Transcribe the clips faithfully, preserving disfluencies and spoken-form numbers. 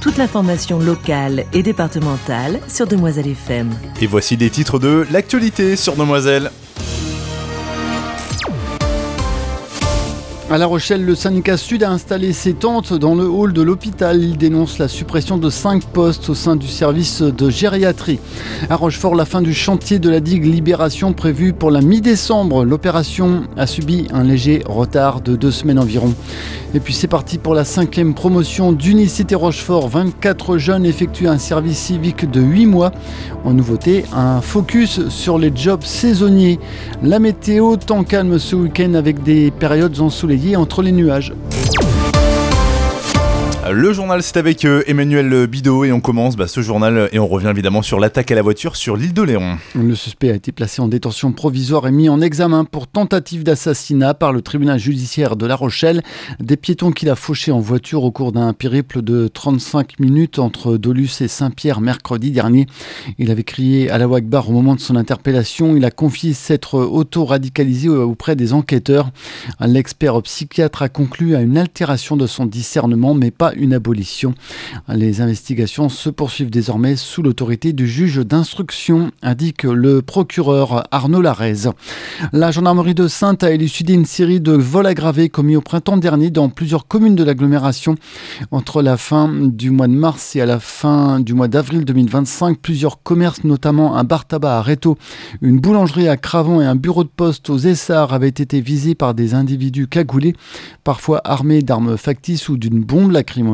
toute l'information locale et départementale sur Demoiselle F M. Et voici les titres de l'actualité sur Demoiselle. À La Rochelle, le syndicat Sud a installé ses tentes dans le hall de l'hôpital. Il dénonce la suppression de cinq postes au sein du service de gériatrie. À Rochefort, la fin du chantier de la digue Libération prévue pour la mi-décembre. L'opération a subi un léger retard de deux semaines environ. Et puis c'est parti pour la cinquième promotion d'Unicité Rochefort. vingt-quatre jeunes effectuent un service civique de huit mois. En nouveauté, un focus sur les jobs saisonniers. La météo, temps calme ce week-end avec des périodes ensoleillées entre les nuages. Le journal, c'est avec Emmanuel Bidot et on commence bah, ce journal et on revient évidemment sur l'attaque à la voiture sur l'île de Léron. Le suspect a été placé en détention provisoire et mis en examen pour tentative d'assassinat par le tribunal judiciaire de La Rochelle. Des piétons qu'il a fauchés en voiture au cours d'un périple de trente-cinq minutes entre Dolusse et Saint-Pierre mercredi dernier. Il avait crié Allahu Akbar au moment de son interpellation. Il a confié s'être auto-radicalisé auprès des enquêteurs. L'expert psychiatre a conclu à une altération de son discernement mais pas une abolition. Les investigations se poursuivent désormais sous l'autorité du juge d'instruction, indique le procureur Arnaud Larez. La gendarmerie de Saintes a élucidé une série de vols aggravés commis au printemps dernier dans plusieurs communes de l'agglomération. Entre la fin du mois de mars et à la fin du mois d'avril deux mille vingt-cinq, plusieurs commerces, notamment un bar tabac à Rétaux, une boulangerie à Cravant et un bureau de poste aux Essarts avaient été visés par des individus cagoulés, parfois armés d'armes factices ou d'une bombe lacrymogène.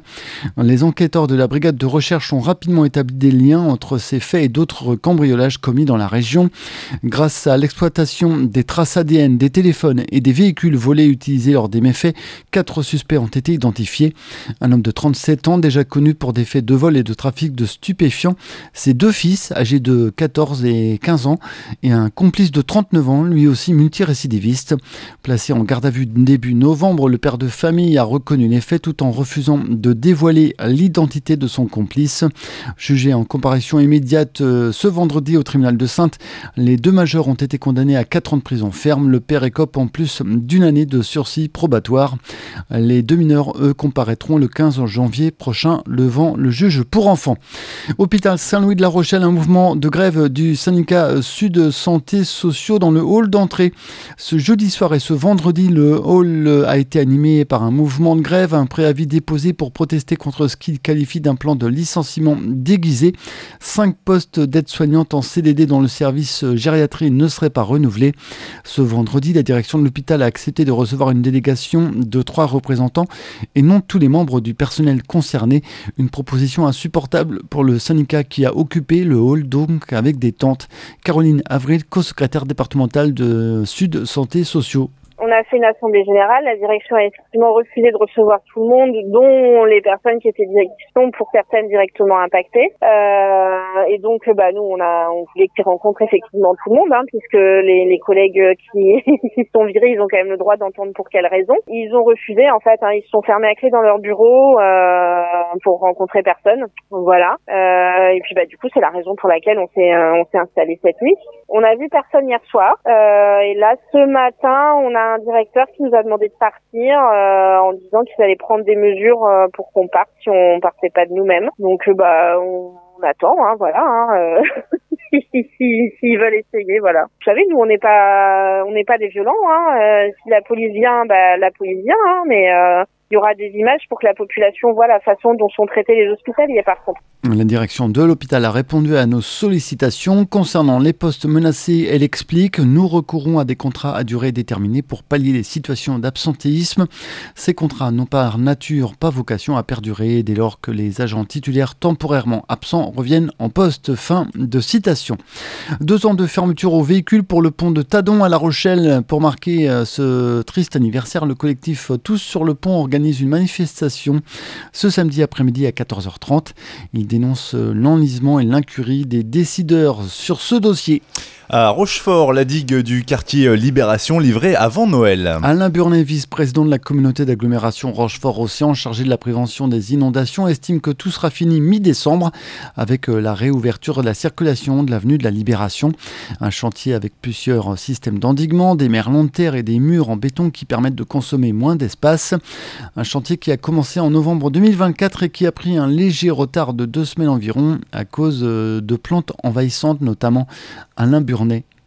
Les enquêteurs de la brigade de recherche ont rapidement établi des liens entre ces faits et d'autres cambriolages commis dans la région. Grâce à l'exploitation des traces A D N, des téléphones et des véhicules volés utilisés lors des méfaits, quatre suspects ont été identifiés. Un homme de trente-sept ans, déjà connu pour des faits de vol et de trafic de stupéfiants, ses deux fils, âgés de quatorze et quinze ans, et un complice de trente-neuf ans, lui aussi multirécidiviste. Placé en garde à vue début novembre, le père de famille a reconnu les faits tout en refusant de dévoiler l'identité de son complice. Jugé en comparution immédiate ce vendredi au tribunal de Saintes, les deux majeurs ont été condamnés à quatre ans de prison ferme. Le père écope en plus d'une année de sursis probatoire. Les deux mineurs, eux, comparaîtront le quinze janvier prochain devant le juge pour enfants. Hôpital Saint-Louis de La Rochelle, un mouvement de grève du syndicat Sud Santé Sociaux dans le hall d'entrée. Ce jeudi soir et ce vendredi, le hall a été animé par un mouvement de grève, un préavis déposé pour protester contre ce qu'il qualifie d'un plan de licenciement déguisé. Cinq postes d'aide-soignante en C D D dans le service gériatrie ne seraient pas renouvelés. Ce vendredi, la direction de l'hôpital a accepté de recevoir une délégation de trois représentants et non tous les membres du personnel concerné. Une proposition insupportable pour le syndicat qui a occupé le hall, donc avec des tentes. Caroline Avril, co-secrétaire départementale de Sud Santé Sociaux. On a fait une assemblée générale, la direction a effectivement refusé de recevoir tout le monde, dont les personnes qui étaient directement, pour certaines directement impactées. Euh, et donc, bah nous, on a, on voulait qu'ils rencontrent effectivement tout le monde, hein, puisque les, les collègues qui, qui sont virés, ils ont quand même le droit d'entendre pour quelles raisons. Ils ont refusé, en fait, hein, ils se sont fermés à clé dans leur bureau euh, pour rencontrer personne. Donc, voilà. Euh, et puis, bah du coup, c'est la raison pour laquelle on s'est, euh, on s'est installé cette nuit. On a vu personne hier soir. Euh, et là, ce matin, on a un directeur qui nous a demandé de partir euh, en disant qu'il allait prendre des mesures euh, pour qu'on parte si on partait pas de nous-mêmes. Donc euh, bah on, on attend, hein, voilà. Hein, euh, si, si, s'ils veulent essayer, voilà. Vous savez, nous on n'est pas on n'est pas des violents. Hein, euh, si la police vient, bah la police vient. Hein, mais euh, il y aura des images pour que la population voit la façon dont sont traités les hospitaliers par contre. La direction de l'hôpital a répondu à nos sollicitations. Concernant les postes menacés, elle explique « Nous recourons à des contrats à durée déterminée pour pallier les situations d'absentéisme. Ces contrats n'ont par nature pas vocation à perdurer dès lors que les agents titulaires temporairement absents reviennent en poste. » Fin de citation. Deux ans de fermeture aux véhicules pour le pont de Tadon à La Rochelle. Pour marquer ce triste anniversaire, le collectif Tous sur le pont organise une manifestation ce samedi après-midi à quatorze heures trente. Il dénonce l'enlisement et l'incurie des décideurs sur ce dossier. À Rochefort, la digue du quartier Libération livrée avant Noël. Alain Burnet, vice-président de la communauté d'agglomération Rochefort-Océan, chargé de la prévention des inondations, estime que tout sera fini mi-décembre avec la réouverture de la circulation de l'avenue de la Libération. Un chantier avec plusieurs systèmes d'endiguement, des merlons de terre et des murs en béton qui permettent de consommer moins d'espace. Un chantier qui a commencé en novembre deux mille vingt-quatre et qui a pris un léger retard de deux semaines environ à cause de plantes envahissantes, notamment Alain Burnet.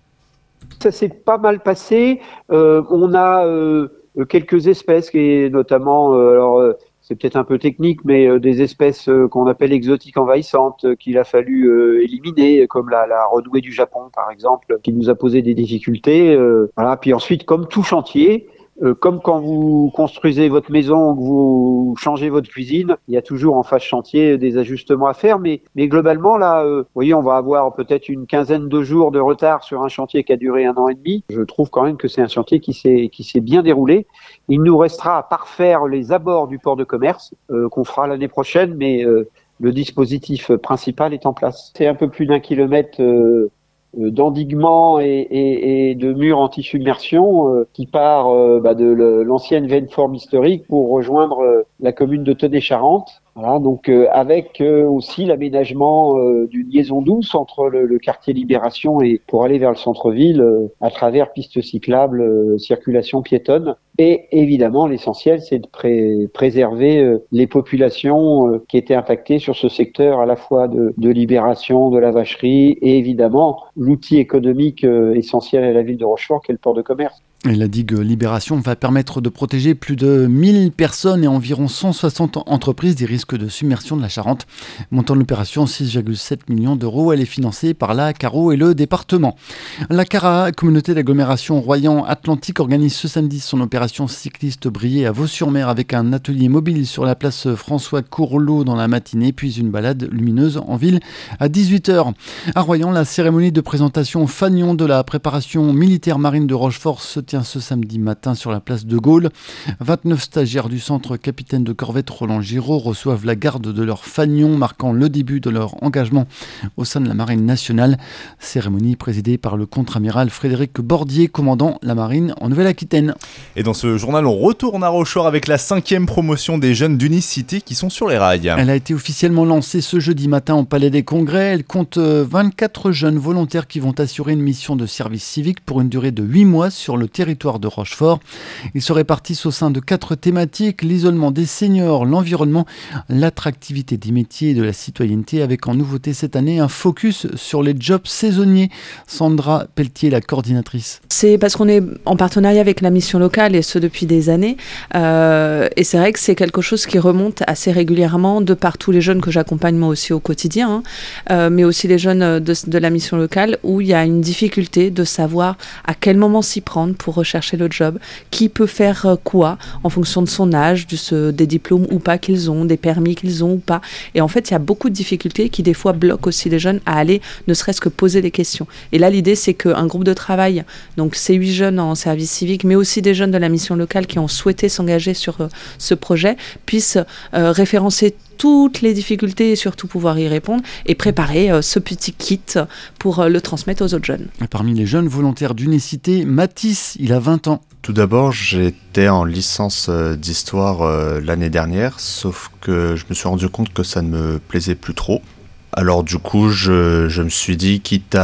Ça s'est pas mal passé. Euh, on a euh, quelques espèces, et notamment, euh, alors euh, c'est peut-être un peu technique, mais euh, des espèces euh, qu'on appelle exotiques envahissantes euh, qu'il a fallu euh, éliminer, comme la, la renouée du Japon par exemple, qui nous a posé des difficultés. Euh, voilà. Puis ensuite, comme tout chantier, Euh, comme quand vous construisez votre maison, que vous changez votre cuisine, il y a toujours en phase chantier des ajustements à faire. Mais, mais globalement, là, euh, vous voyez, on va avoir peut-être une quinzaine de jours de retard sur un chantier qui a duré un an et demi. Je trouve quand même que c'est un chantier qui s'est, qui s'est bien déroulé. Il nous restera à parfaire les abords du port de commerce, euh, qu'on fera l'année prochaine, mais euh, le dispositif principal est en place. C'est un peu plus d'un kilomètre euh, d'endiguement et, et, et de murs anti-submersion euh, qui part euh, bah, de le, l'ancienne veine forme historique pour rejoindre euh, la commune de Tenay-Charente. Voilà, donc euh, avec euh, aussi l'aménagement euh, d'une liaison douce entre le, le quartier Libération et pour aller vers le centre-ville euh, à travers pistes cyclables, euh, circulation piétonne. Et évidemment, l'essentiel, c'est de pré- préserver euh, les populations euh, qui étaient impactées sur ce secteur à la fois de, de Libération, de la vacherie et évidemment l'outil économique euh, essentiel à la ville de Rochefort qui est le port de commerce. Et la digue Libération va permettre de protéger plus de mille personnes et environ cent soixante entreprises des risques de submersion de la Charente. Montant de l'opération, six virgule sept millions d'euros. Elle est financée par la Caro et le département. La CARA, communauté d'agglomération Royan-Atlantique, organise ce samedi son opération cycliste brillée à Vaux-sur-Mer avec un atelier mobile sur la place François Courlot dans la matinée, puis une balade lumineuse en ville à dix-huit heures. À Royan, la cérémonie de présentation fanion de la préparation militaire marine de Rochefort se tient ce samedi matin sur la place de Gaulle. vingt-neuf stagiaires du centre capitaine de corvette Roland Giraud reçoivent la garde de leur fanion, marquant le début de leur engagement au sein de la Marine nationale. Cérémonie présidée par le contre-amiral Frédéric Bordier, commandant la Marine en Nouvelle-Aquitaine. Et dans ce journal, on retourne à Rochefort avec la cinquième promotion des jeunes d'Unicité qui sont sur les rails. Elle a été officiellement lancée ce jeudi matin au Palais des Congrès. Elle compte vingt-quatre jeunes volontaires qui vont assurer une mission de service civique pour une durée de huit mois sur le territoire de Rochefort. Ils se répartissent au sein de quatre thématiques: l'isolement des seniors, l'environnement, l'attractivité des métiers et de la citoyenneté, avec en nouveauté cette année un focus sur les jobs saisonniers. Sandra Pelletier, la coordinatrice. C'est parce qu'on est en partenariat avec la mission locale et ce depuis des années. Euh, et c'est vrai que c'est quelque chose qui remonte assez régulièrement de par tous les jeunes que j'accompagne moi aussi au quotidien, hein, euh, mais aussi les jeunes de, de la mission locale où il y a une difficulté de savoir à quel moment s'y prendre pour rechercher le job, qui peut faire quoi en fonction de son âge, du, ce, des diplômes ou pas qu'ils ont, des permis qu'ils ont ou pas. Et en fait, il y a beaucoup de difficultés qui des fois bloquent aussi les jeunes à aller ne serait-ce que poser des questions. Et là, l'idée, c'est qu'un groupe de travail, donc ces huit jeunes en service civique, mais aussi des jeunes de la mission locale qui ont souhaité s'engager sur euh, ce projet, puissent euh, référencer toutes les difficultés et surtout pouvoir y répondre et préparer euh, ce petit kit pour euh, le transmettre aux autres jeunes. Et parmi les jeunes volontaires d'Unicité, Mathis, il a vingt ans. Tout d'abord, j'étais en licence d'histoire euh, l'année dernière, sauf que je me suis rendu compte que ça ne me plaisait plus trop. Alors du coup, je, je me suis dit, quitte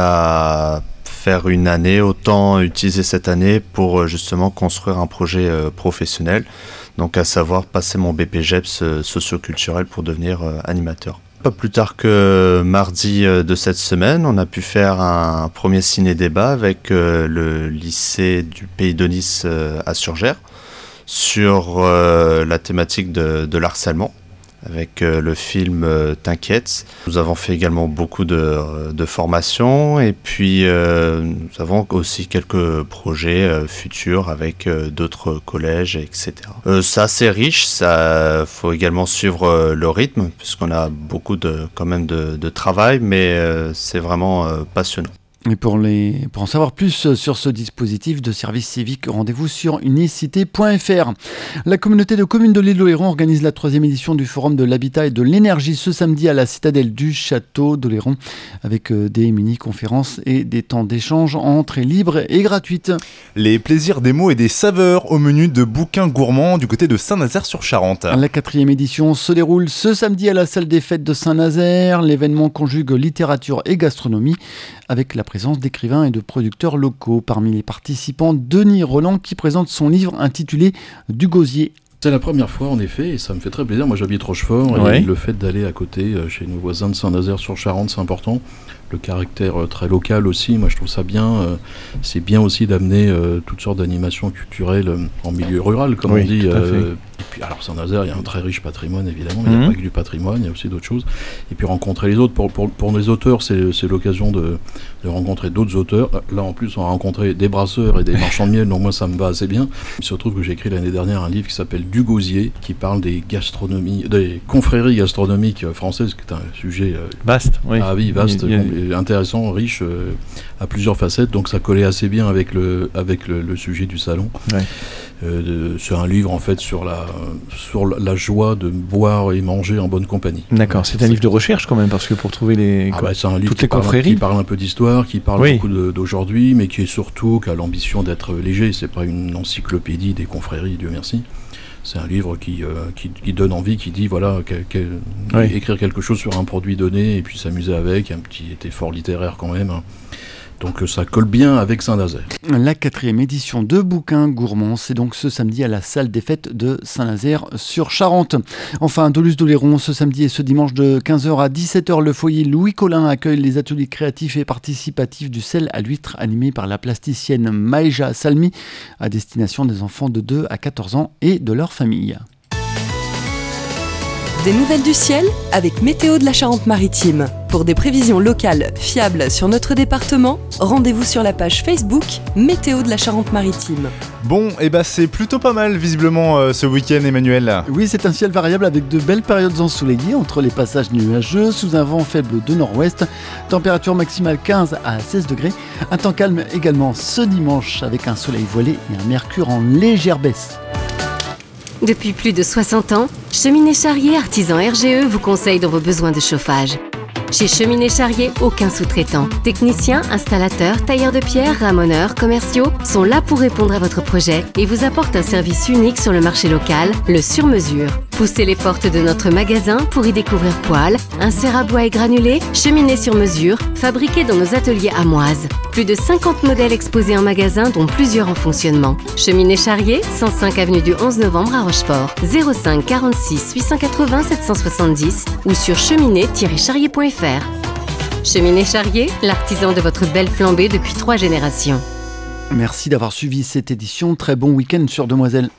à faire une année, autant utiliser cette année pour justement construire un projet euh, professionnel, donc à savoir passer mon B P G E P S euh, socio-culturel pour devenir euh, animateur. Pas plus tard que mardi de cette semaine, on a pu faire un premier ciné-débat avec euh, le lycée du Pays de Nice euh, à Surgères sur euh, la thématique de, de l'harcèlement avec euh, le film euh, T'inquiète. Nous avons fait également beaucoup de, de formations et puis euh, nous avons aussi quelques projets euh, futurs avec euh, d'autres collèges, et cetera. Euh, c'est assez riche, ça faut également suivre euh, le rythme puisqu'on a beaucoup de quand même de, de travail, mais euh, c'est vraiment euh, passionnant. Et pour, les, pour en savoir plus sur ce dispositif de service civique, rendez-vous sur unicité point f r. La communauté de communes de l'île d'Oléron organise la troisième édition du Forum de l'habitat et de l'énergie ce samedi à la citadelle du château d'Oléron avec des mini-conférences et des temps d'échange en entrée libre et gratuite. Les plaisirs des mots et des saveurs au menu de bouquins gourmands du côté de Saint-Nazaire-sur-Charente. La quatrième édition se déroule ce samedi à la salle des fêtes de Saint-Nazaire. L'événement conjugue littérature et gastronomie avec la présence d'écrivains et de producteurs locaux. Parmi les participants, Denis Roland qui présente son livre intitulé Du gosier. C'est la première fois en effet et ça me fait très plaisir. Moi j'habite Rochefort ouais. et le fait d'aller à côté chez nos voisins de Saint-Nazaire-sur-Charente, c'est important. Le caractère très local aussi, moi je trouve ça bien. C'est bien aussi d'amener euh, toutes sortes d'animations culturelles en milieu rural, comme oui, on dit. Tout à fait. Euh, et puis alors Saint-Nazaire, il y a un très riche patrimoine évidemment, mais il n'y a mmh. pas que du patrimoine, il y a aussi d'autres choses. Et puis rencontrer les autres. Pour, pour, pour les auteurs, c'est, c'est l'occasion de, de rencontrer d'autres auteurs. Là en plus, on a rencontré des brasseurs et des marchands de miel, donc moi ça me va assez bien. Il se trouve que j'ai écrit l'année dernière un livre qui s'appelle Du gosier, qui parle des gastronomies, des confréries gastronomiques françaises, qui est un sujet euh, vaste, oui. Ah oui, vaste, il y a... intéressant, riche, euh, à plusieurs facettes, donc ça collait assez bien avec le, avec le, le sujet du salon. Ouais. Euh, de, c'est un livre en fait sur la, sur la joie de boire et manger en bonne compagnie. D'accord, c'est un c'est... livre de recherche quand même, parce que pour trouver les, ah bah, c'est un livre toutes qui les parle, confréries. Qui parle un peu d'histoire, qui parle oui. beaucoup de, d'aujourd'hui, mais qui est surtout, qui a l'ambition d'être léger, c'est pas une encyclopédie des confréries, Dieu merci. C'est un livre qui, euh, qui, qui donne envie, qui dit, voilà, que, que, oui. écrire quelque chose sur un produit donné et puis s'amuser avec, un petit effort littéraire quand même. Donc ça colle bien avec Saint-Nazaire. La quatrième édition de Bouquins Gourmands, c'est donc ce samedi à la salle des fêtes de Saint-Nazaire-sur-Charente. Enfin, de Luz d'Oléron, ce samedi et ce dimanche de quinze heures à dix-sept heures, le foyer Louis Collin accueille les ateliers créatifs et participatifs du sel à l'huître animés par la plasticienne Maïja Salmi à destination des enfants de deux à quatorze ans et de leur famille. Des nouvelles du ciel avec Météo de la Charente-Maritime. Pour des prévisions locales fiables sur notre département, rendez-vous sur la page Facebook Météo de la Charente-Maritime. Bon, et bah c'est plutôt pas mal visiblement euh, ce week-end, Emmanuel. Oui, c'est un ciel variable avec de belles périodes ensoleillées entre les passages nuageux sous un vent faible de nord-ouest. Température maximale quinze à seize degrés. Un temps calme également ce dimanche avec un soleil voilé et un mercure en légère baisse. Depuis plus de soixante ans, Cheminée Charrier Artisan R G E vous conseille dans vos besoins de chauffage. Chez Cheminée Charrier, aucun sous-traitant. Techniciens, installateurs, tailleurs de pierre, ramoneurs, commerciaux sont là pour répondre à votre projet et vous apportent un service unique sur le marché local, le sur-mesure. Poussez les portes de notre magasin pour y découvrir poêles, insert à bois et granulés, cheminée sur mesure, fabriqués dans nos ateliers amoises. Plus de cinquante modèles exposés en magasin, dont plusieurs en fonctionnement. Cheminée Charrier, cent cinq avenue du onze novembre à Rochefort, zéro cinq quarante-six huit cent quatre-vingts sept cent soixante-dix ou sur cheminée tiret charrier point f r. Cheminée Charrier, l'artisan de votre belle flambée depuis trois générations. Merci d'avoir suivi cette édition. Très bon week-end sur Demoiselle.